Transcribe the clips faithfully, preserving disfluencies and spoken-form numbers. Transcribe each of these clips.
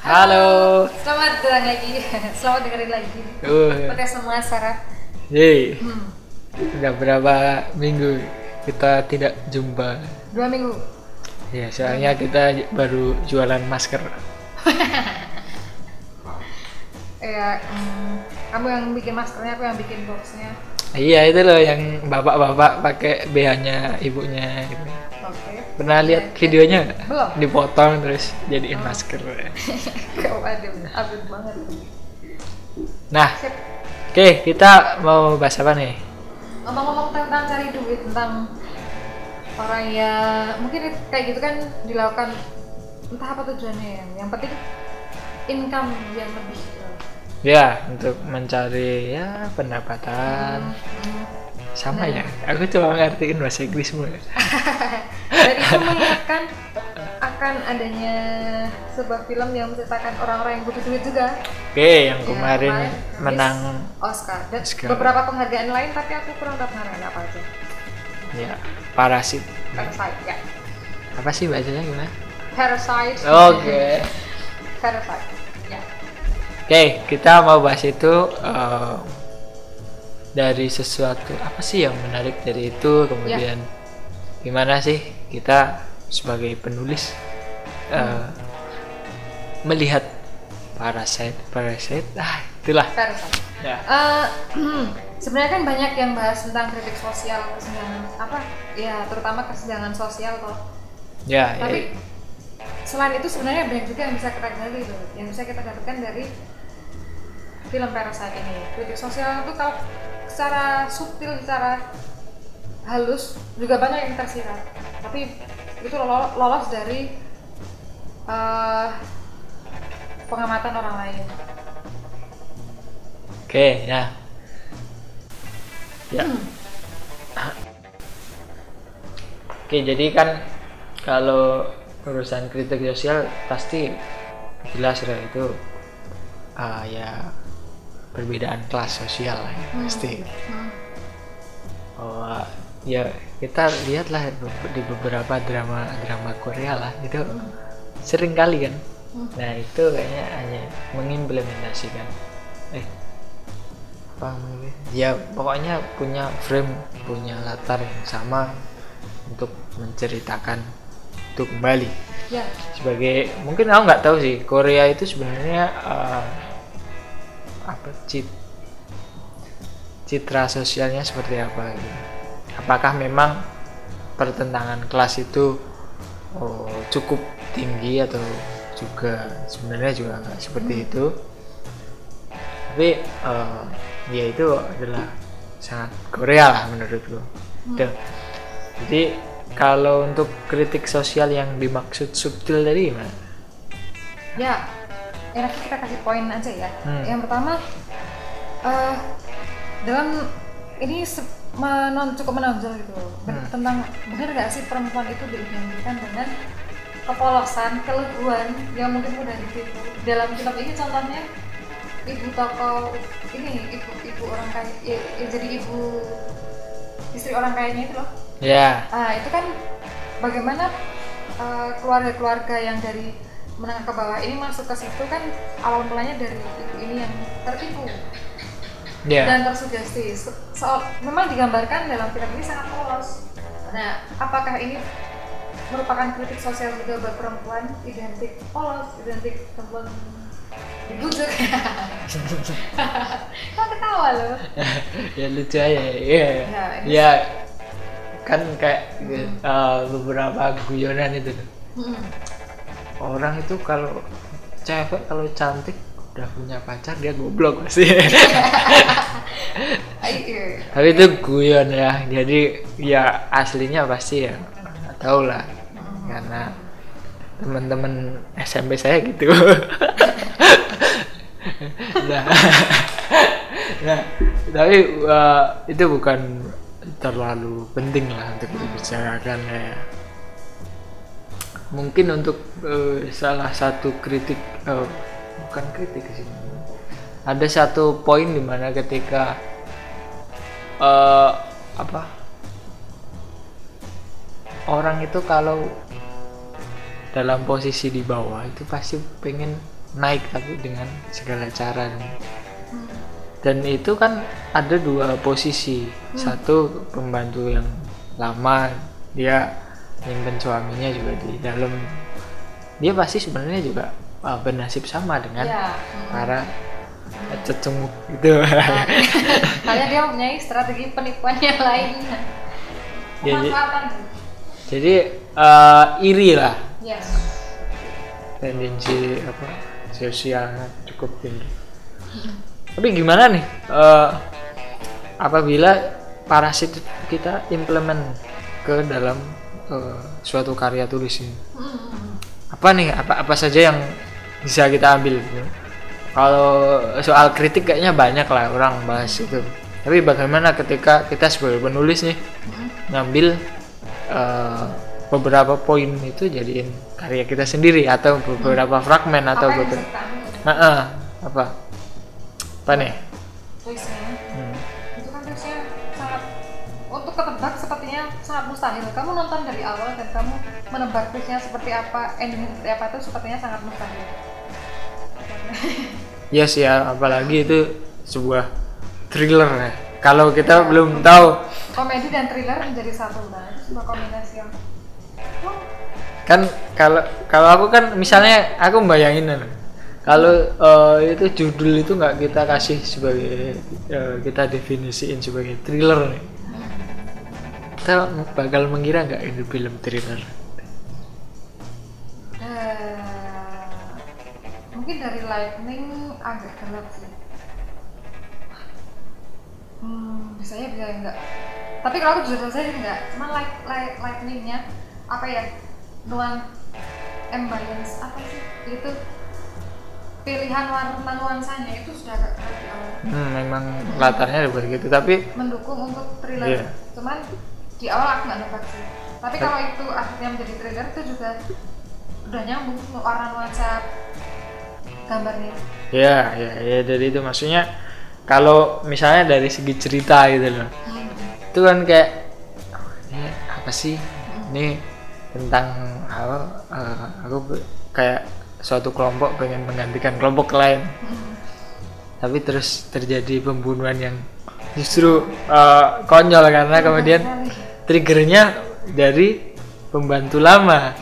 Halo. Selamat datang lagi. Selamat dengerin lagi. Uh. Podcast sama Sarah. Yeay. Hmm. Udah berapa minggu kita tidak jumpa? Dua minggu. Ya, soalnya kita baru jualan masker. Ya, hmm, kamu yang bikin maskernya, aku yang bikin boxnya. Iya, itu loh yang bapak-bapak pakai B H-nya ibunya gitu. Oke. Pernah lihat Ya, videonya nggak? belum. Dipotong terus jadiin Oh. masker. Kau ada update banget. Nah, Sip. oke, kita mau bahas apa nih? Ngomong-ngomong tentang cari duit, tentang orang yang mungkin kayak gitu kan dilakukan entah apa tujuannya ya. Yang penting income yang lebih. Gitu. Ya, untuk mencari ya pendapatan. Hmm. Sama Nah. ya, aku cuma ngertiin bahasa Inggris mulu. Dan itu mengingatkan akan adanya sebuah film yang menceritakan orang-orang yang butuh duit juga. Oke, yang Ya, kemarin menang Oscar dan Oscar. beberapa penghargaan lain, tapi aku kurang tahu penghargaan apa aja. ya Parasit. Parasite, ya. Apa sih bacanya gimana? Parasite. Oke. Parasite, ya. Oke, kita mau bahas itu eh, dari sesuatu apa sih yang menarik dari itu, kemudian gimana sih kita sebagai penulis eh, melihat Parasite, Parasite, ah itulah. Parasite. Ya. Eh, sebenarnya kan banyak yang bahas tentang kritik sosial, kesenjangan apa? Ya, terutama kesenjangan sosial toh. Ya, Tapi ya. selain itu sebenarnya banyak juga yang bisa kita gali loh, yang bisa kita dapatkan dari film Parasite ini. Kritik sosial itu kalau secara subtil, secara halus juga banyak yang tersirat. Tapi itu lolo- lolos dari uh, pengamatan orang lain. Oke, ya. Ya. Oke, jadi kan kalau urusan kritik sosial pasti jelas lah itu ah ya perbedaan kelas sosial lah ya, pasti. Hmm. Oh, ya kita lihatlah di beberapa drama drama Korea lah itu sering kali kan. Hmm. Nah itu kayaknya hanya mengimplementasikan eh apa namanya? Ya pokoknya punya frame, punya latar yang sama untuk menceritakan itu kembali. Ya. Sebagai mungkin aku nggak tahu sih Korea itu sebenarnya uh, apa cit citra sosialnya seperti apa gitu. Apakah memang pertentangan kelas itu oh, cukup tinggi atau juga sebenarnya juga nggak seperti Hmm. itu, tapi uh, ya itu adalah sangat Korea lah menurutku. Hmm. Tuh. Jadi kalau untuk kritik sosial yang dimaksud subtil tadi gimana? Ya, enaknya kita kasih poin aja ya. Hmm. Yang pertama, eh dalam ini se- menon cukup menonjol gitu Ben- Hmm. tentang benar nggak sih perempuan itu diidentikan dengan kepolosan, keleguan yang mungkin mudah ditipu. Dalam film ini contohnya ibu toko ini ibu ibu orang kaya, ya, ya, jadi ibu istri orang kayanya itu loh. Ya. Ah, itu kan bagaimana uh, keluarga-keluarga yang dari menengah ke bawah ini masuk ke situ kan awal mulanya dari ibu ini yang tertipu Ya. dan tersugesti. So- soal memang digambarkan dalam film ini sangat polos. Nah, apakah ini merupakan kritik sosial juga buat perempuan? Identik polos, identik perempuan dibujuk. Kok ketawa loh? Ya lucu aja. Iya. Ya, ini- Ya kan kayak uh, beberapa guyonan itu tuh. Hmm. Orang itu kalau cewek kalau cantik udah punya pacar dia goblok pasti. Ay, iya. Tapi itu guyon ya. Jadi ya aslinya pasti ya nggak tahu lah. Karena teman-teman S M P saya gitu. nah, nah, tapi uh, itu bukan terlalu penting lah untuk dibicarakan ya. Mungkin untuk uh, salah satu kritik, uh, bukan kritik sih. Ada satu poin di mana ketika uh, apa orang itu kalau dalam posisi di bawah itu pasti pengen naik tapi dengan segala cara. Hmm. Dan itu kan ada dua posisi. Hmm. Satu pembantu yang lama, dia nyimpen suaminya juga di dalam, dia pasti sebenarnya juga uh, bernasib sama dengan Ya. Hmm. para cecunguk gitu. Kayaknya dia mempunyai strategi penipuan yang lain. Ya, j- Pemanfaatan. jadi uh, iri lah, Ya. tendensi apa sosialnya cukup tinggi. Tapi gimana nih uh, apabila parasit kita implement ke dalam uh, suatu karya tulis ini? Hmm. Apa nih, apa apa saja yang bisa kita ambil? Kalau soal kritik kayaknya banyak lah orang bahas itu. Tapi bagaimana ketika kita sebagai penulis nih ngambil uh, beberapa poin itu jadiin karya kita sendiri atau beberapa fragmen atau Apa yang betul? bisa kita ambil? Nah, uh, apa? Apa nih? Tulisnya. Hmm. Itu kan tulisnya sangat, untuk ketebak sepertinya sangat mustahil. Kamu nonton dari awal dan kamu menebak tulisnya seperti apa, endingnya seperti apa, itu sepertinya sangat mustahil. Yes ya, apalagi itu sebuah thriller ya. Kalau kita belum tahu Komedi dan thriller menjadi satu, nah itu sebuah kombinasi yang oh, kan, kalau kalau aku kan misalnya aku membayangin kan, kalau uh, itu judul itu nggak kita kasih sebagai uh, kita definisiin sebagai thriller nih, kita bakal mengira nggak ini film thriller? eh, mungkin dari lightning agak gelap sih. Hmm, bisanya bisa enggak. Tapi kalau aku jujur saja enggak. Cuma light, light lightningnya apa ya? Nuan ambience apa sih? Itu pilihan warna nuansanya itu sudah agak gelap di awal. Hmm, memang latarnya begitu, tapi Mendukung untuk thriller. Iya. Cuman di awal aku nggak nebak sih. Tapi kalau itu akhirnya menjadi thriller itu juga udah nyambung warna nuansa gambarnya. ya ya ya dari itu maksudnya kalau misalnya dari segi cerita gitu loh, Hmm. itu kan kayak oh, ini apa sih, ini tentang apa, uh, aku be- kayak suatu kelompok pengen menggantikan kelompok lain, Hmm. tapi terus terjadi pembunuhan yang justru uh, konyol karena kemudian triggernya dari pembantu lama.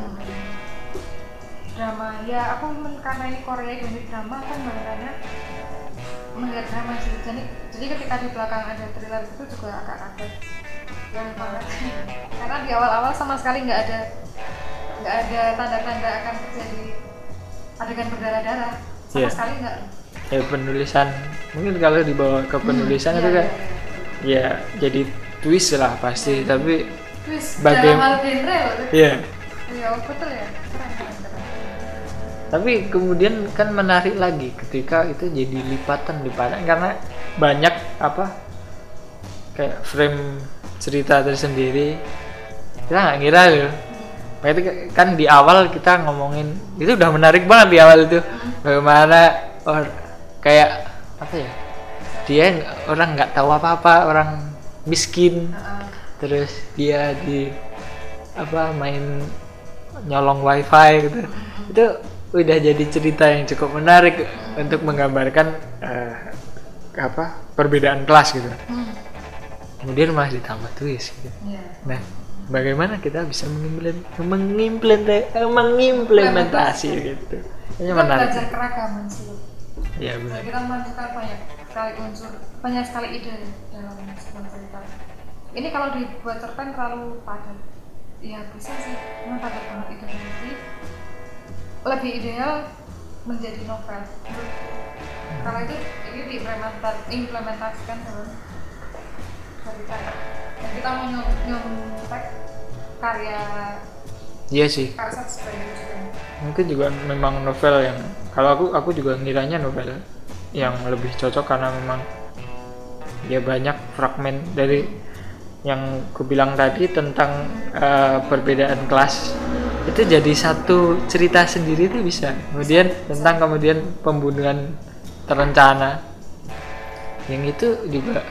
Drama ya, aku men- karena ini Korea jadi drama kan makanya melihat drama sih. Jadi, jadi ketika di belakang ada thriller itu juga agak kaget banget banget. Karena di awal-awal sama sekali nggak ada nggak ada tanda-tanda akan terjadi adegan berdarah-darah sama Iya. sekali nggak. Ya penulisan mungkin kalau dibawa ke penulisan Hmm, itu iya, kan iya, ya jadi twist lah pasti, tapi twist Baga- dalam hal genre loh. ya Iya betul ya, keren keren keren. tapi kemudian kan menarik lagi ketika itu jadi lipatan lipatan karena banyak apa kayak frame cerita tersendiri, kita nggak ngira loh. Berarti kan di awal kita ngomongin itu udah menarik banget di awal itu, bagaimana or, kayak apa ya, dia ng- orang nggak tahu apa-apa, orang miskin, Heeh. terus dia di apa main nyolong wifi gitu, itu udah jadi cerita yang cukup menarik untuk menggambarkan eh, apa perbedaan kelas gitu. Hmm. Kemudian malah ditambah twist gitu. Iya. Nah, bagaimana kita bisa mengimplement, mengimplement, mengimplementasi gitu? Ini Kita menarik. belajar keragaman sih. Ya Nah, benar. kita memasukkan banyak sekali unsur, banyak sekali ide dalam sebuah cerita. Ini kalau dibuat cerpen terlalu padat, ya bisa sih, memang padat banget ide nanti. Lebih ideal menjadi novel. Kalau itu ini diimplementasikan dalam cerita. Dan kita mau nyom- nyontek karya Iya sih. karya sebagai juga. Mungkin juga memang novel yang kalau aku aku juga ngiranya novel yang lebih cocok karena memang ya banyak fragmen dari yang aku bilang tadi tentang eh, perbedaan kelas itu jadi satu cerita sendiri itu bisa. Kemudian tentang kemudian pembunuhan terencana yang itu juga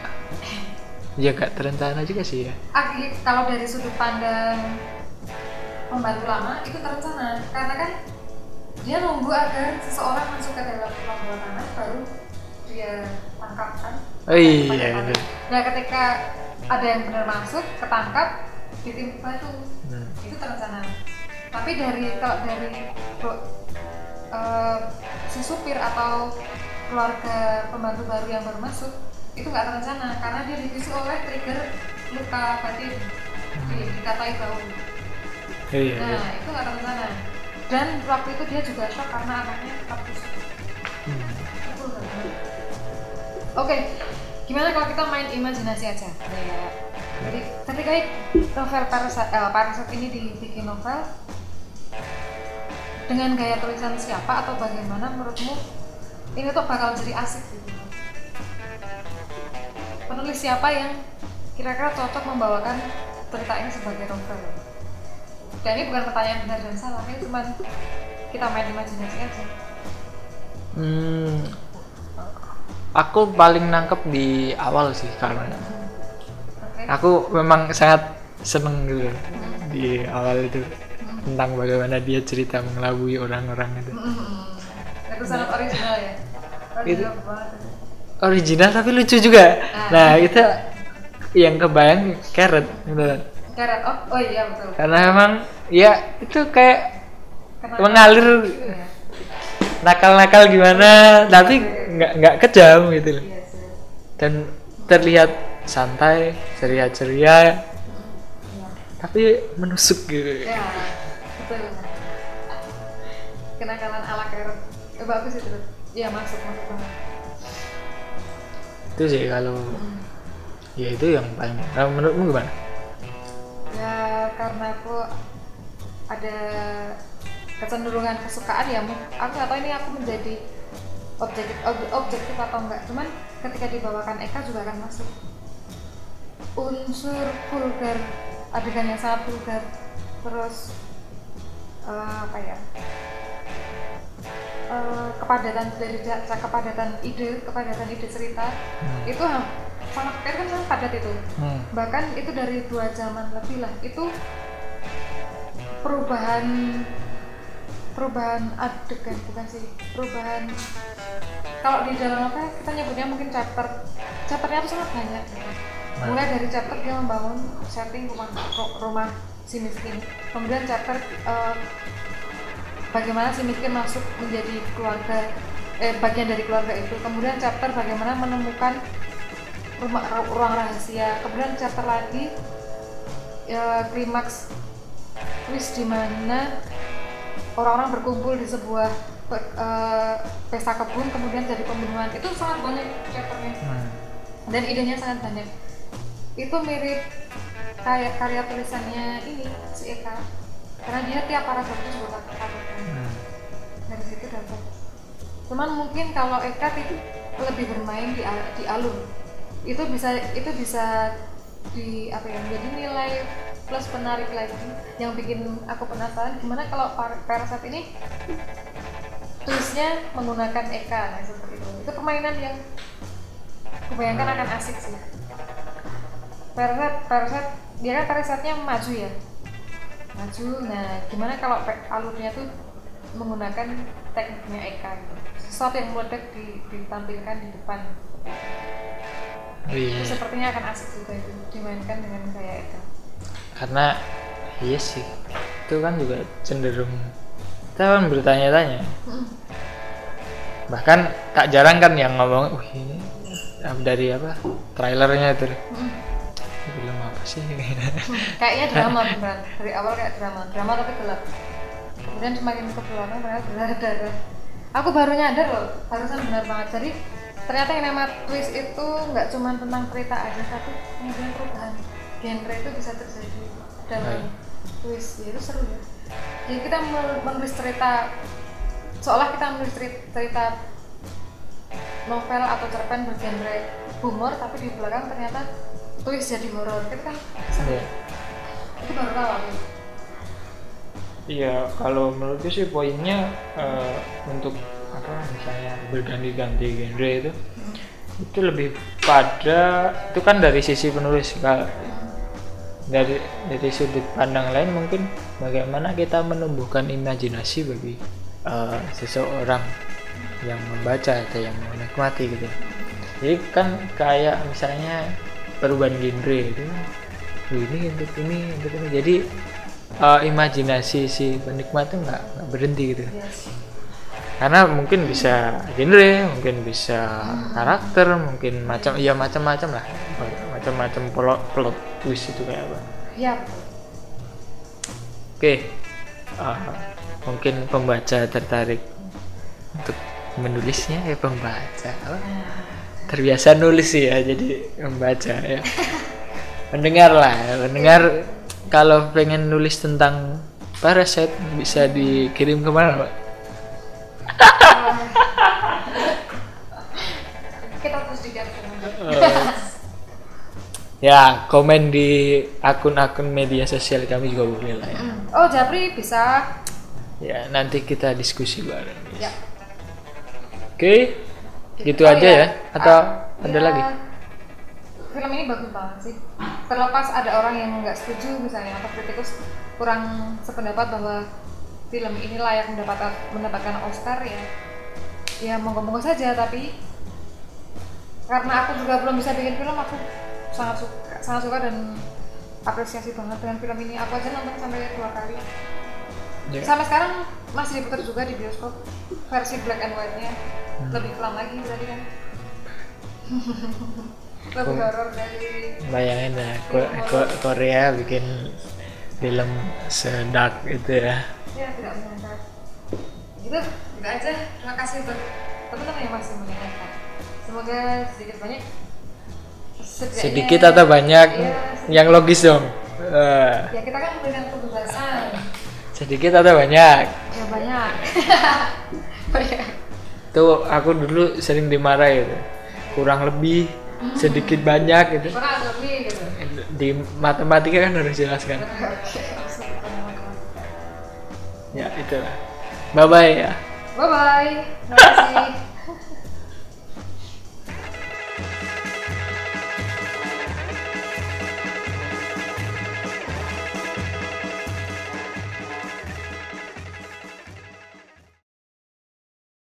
ya gak terencana juga sih ya. Aki- kalau dari sudut pandang pembantu lama itu terencana karena kan dia nunggu agar seseorang masuk ke dalam lubang tanah baru dia tangkapkan. Oh iya. Nah ketika ada yang benar masuk ketangkap ditimpa batu, hmm. itu terencana. Tapi dari kalau dari uh, si supir atau keluarga pembantu baru yang baru masuk itu nggak terencana karena dia dipisu oleh trigger luka batin, hmm. dikatai bau. Iya, nah iya. Itu nggak terencana. Dan waktu itu dia juga shock karena anaknya hapus. Hmm. Oke, okay. Gimana kalau kita main imajinasi aja? Ya. Jadi ketika novel Parasite, uh, Parasite ini dibikin novel dengan gaya tulisan siapa atau bagaimana menurutmu ini tuh bakal jadi asik gitu? Penulis siapa yang kira-kira cocok membawakan cerita ini sebagai novel? Dan ini bukan pertanyaan benar dan salah, ini cuma kita main imajinasi aja. Hmm, aku paling nangkep di awal sih karena okay. Aku memang sangat seneng gitu hmm. di awal itu hmm. tentang bagaimana dia cerita mengelabui orang-orang itu. Hmm. Itu sangat original ya. Original itu, original tapi lucu juga. Ah. Nah itu yang kebayang Carrot gitu. Carrot, oh, oh iya betul. Karena memang ya itu kayak kenapa? Mengalir ya. Nakal-nakal gimana, tapi nggak nggak kejam gitu loh. Iya, dan terlihat santai, ceria-ceria, ya. Tapi menusuk gitu. Ya, betul. Kenakalan ala Carrot, eh, bagus itu. Iya masuk masuk banget. Itu sih kalau, hmm. ya itu yang paling. Nah, menurutmu gimana? Ya karena aku ada kecenderungan kesukaan ya, aku nggak tahu ini aku menjadi objektif objektif atau enggak, cuman ketika dibawakan Eka juga akan masuk unsur vulgar, adegan yang sangat vulgar, terus uh, apa ya uh, kepadatan dari kepadatan ide kepadatan ide cerita hmm. itu sangat kan sangat padat itu, hmm. bahkan itu dari dua jaman lebih lah, itu perubahan perubahan adegan bukan sih perubahan kalau di dalam apa kita nyebutnya mungkin chapter chapternya tuh sangat banyak gitu. Mulai dari chapter dia membangun setting rumah rumah si miskin, kemudian chapter uh, bagaimana si miskin masuk menjadi keluarga eh bagian dari keluarga itu, kemudian chapter bagaimana menemukan rumah ruang rahasia, kemudian chapter lagi ya, klimaks twist di mana orang-orang berkumpul di sebuah uh, pesta kebun kemudian jadi pembunuhan. Itu sangat banyak chapternya hmm. dan idenya sangat banyak. Itu mirip kayak karya tulisannya ini si Eka karena dia tiap paragraf itu juga paragraf hmm. dari situ dapat. Cuman mungkin kalau Eka lebih bermain di, di alur itu bisa itu bisa di apa ya menjadi nilai plus penarik lagi yang bikin aku penasaran gimana kalau Parasite ini twistnya menggunakan Eka, nah seperti itu. Itu permainan yang kebayangkan akan asik sih. Parasite, Parasite dia kan Parasite-nya maju ya, maju. Nah gimana kalau alurnya tuh menggunakan tekniknya Eka gitu. Sesuatu yang meledak ditampilkan di depan. Oh, iya. Sepertinya akan asik juga itu dimainkan dengan gaya Eka. Karena iya sih, itu kan juga cenderung kita kan bertanya-tanya. Hmm. Bahkan tak jarang kan yang ngomong, wah ini dari apa trailernya itu, hmm. film apa sih? Hmm. Kayaknya drama beneran, dari awal kayak drama, drama tapi gelap. Kemudian semakin ke belakang ternyata berdarah-darah. Aku baru nyadar loh, barusan benar banget. Jadi ternyata yang nama twist itu nggak cuma tentang cerita aja, tapi kemudian perubahan genre itu bisa terjadi dalam Hai. twist. Ya, itu seru ya. Jadi kita menulis cerita seolah kita menulis cerita novel atau cerpen bergenre humor, tapi di belakang ternyata twist jadi horor. Itu kan seru. Ya. Itu baru tahu aku. Iya, kalau menurutku sih poinnya uh, untuk apa misalnya berganti-ganti genre itu hmm. itu lebih pada itu kan dari sisi penulis. Kalau dari dari sudut pandang lain mungkin bagaimana kita menumbuhkan imajinasi bagi uh, seseorang yang membaca atau yang menikmati gitu. Jadi kan kayak misalnya perubahan genre itu, ini untuk ini untuk ini. Jadi uh, imajinasi si penikmat tuh nggak nggak berhenti gitu. Yes. Karena mungkin bisa genre, mungkin bisa karakter, mungkin macam ya macam-macam lah, macam-macam plot plot twist itu kayak apa. Ya. Oke, uh, mungkin pembaca tertarik untuk menulisnya ya pembaca. Apa? Terbiasa nulis sih ya, jadi membaca ya. Mendengar lah, mendengar kalau pengen nulis tentang Parasite bisa dikirim kemana Pak? Kita terus di Uh, ya komen di akun-akun media sosial kami juga boleh lah ya. Oh Japri bisa. Ya nanti kita diskusi bareng. Ya. Oke, gitu Oh, aja ya. ya. Atau Ah, ada ya, lagi? Film ini bagus banget sih. Terlepas ada orang yang nggak setuju misalnya atau kritikus kurang sependapat bahwa film ini layak mendapatkan mendapatkan Oscar ya. Ya monggo-monggo saja, tapi karena aku juga belum bisa bikin film, aku sangat suka, sangat suka dan apresiasi banget dengan film ini. Aku aja nonton sampai dua kali. Ya. Sampai sekarang masih diputar juga di bioskop versi black and white-nya. Hmm. Lebih kelam lagi berarti kan. Lebih horor dari. Bayangin ya, Ko- Ko- Korea bikin film sedark itu ya. Ya tidak menyangka. Gitu, gitu aja. Terima kasih buat teman-teman yang masih mendengarkan. Semoga sedikit banyak setidaknya- Sedikit atau banyak ya, yang logis dong. Uh, ya kita kan memberikan kebebasan. sedikit atau banyak. Ya banyak. Banyak. Tuh aku dulu sering dimarahi gitu. Kurang lebih, sedikit banyak gitu. Kurang lebih gitu. Di matematika kan harus jelaskan. Ya itulah. Bye bye ya. Bye bye. Terima kasih.